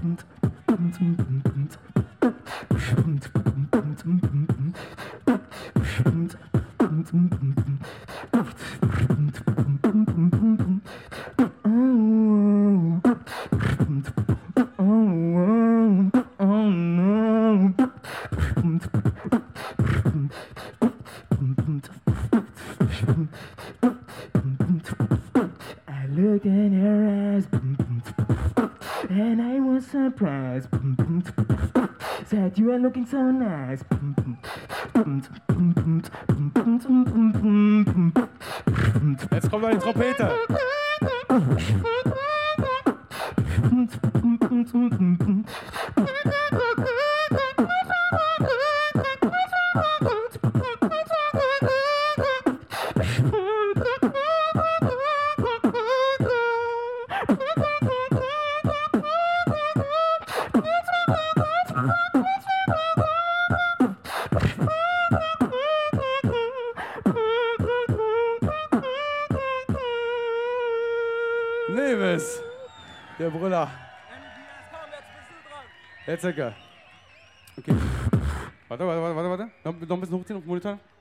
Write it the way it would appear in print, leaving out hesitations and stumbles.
I looked in her eyes, and I was surprised. Said you are looking so nice. Jetzt kommt noch die Trompete. Neves, der Brüller. Jetzt, Ecke. Okay. Warte. Noch ein bisschen hochziehen auf den Monitor.